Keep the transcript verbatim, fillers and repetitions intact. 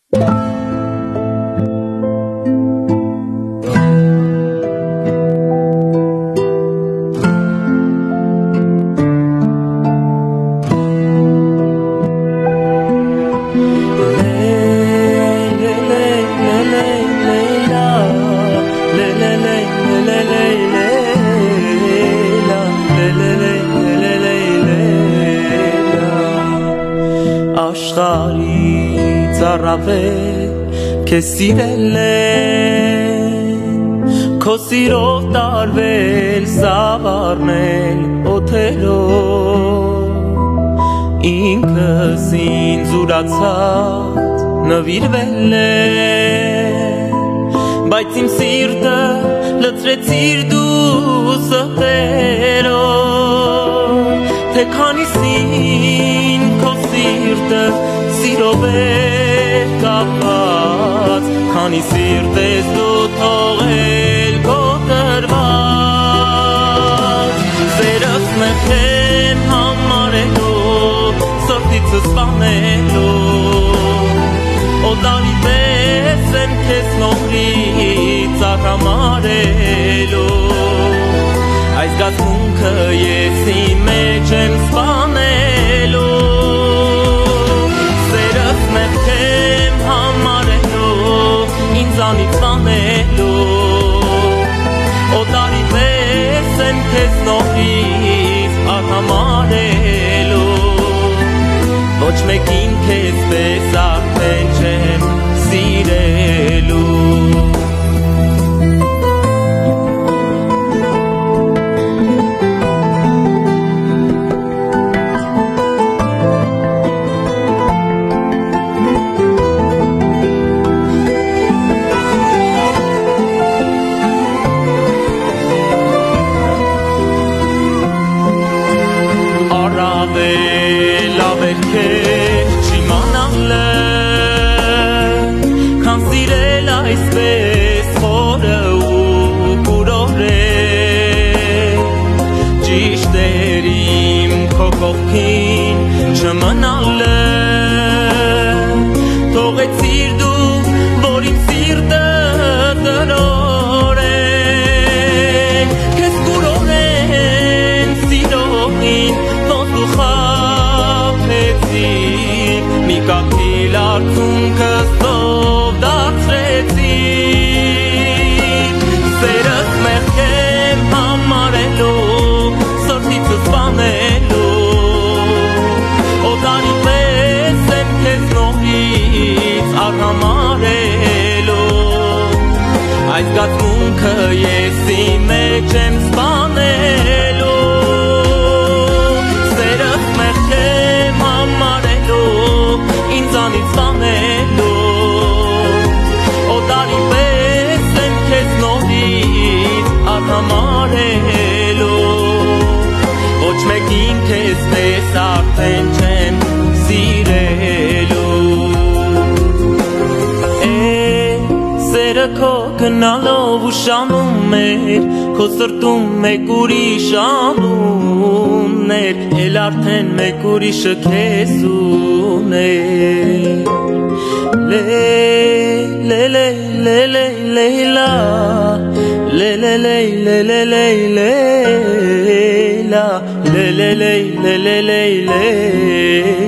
Աշխարհի ծառավել քեզ սիրել են քո սիրով տարվել սավառնել օթերով ինքս ինձ ուրացած նվիրվել եմ բայց իմ սիրտը լցրեցիր դու սրտերով թե քանիսին քո սիրտը սիրով է կապված քանի սիրտ ես դու թողել կոտրված սերս մեղքեմ համարելով սրտիցս սպանելով օտարի պես եմ քեզ նորից աղամարելով այս գացմունքը ես իմ մեջ եմ սպանելով սերս մեղքեմ համարելով ինձանից սպանելով օտարի պես եմ քեզ նորից աղամարելով ոչ մեկին քեզ պես արդեն չեմ սիրելու Չմնալ է թողեցիր դու որ իմ սիրտը տրորեն քեզ կուրորեն սիրողին ոնց դու խաբեցիր մի կաթիլ արցունքս ով դարձրեցիր սերս մեղքեմ համարելով սրտիցս սպանելով օտարի պես եմ քեզ նորից աղամարելով այս գացմունքը ես իմ մեջ եմ սպանելով սերս մեղքեմ համարելով ինձանից սպանելով օտարի պես եմ քեզ նորից աղամարելով ոչ մեկին քեզ պես արդեն չեմ սիրելու է սերը քո գնալով ուշանում էր քո սրտում մեկ ուրիշ անուններ էլ արդեն մեկ ուրիշը քեզ ուներ լե լե լե լե լե լեյլա լե լե լե լե լե լե լեյլա լե լե լե լե լե լե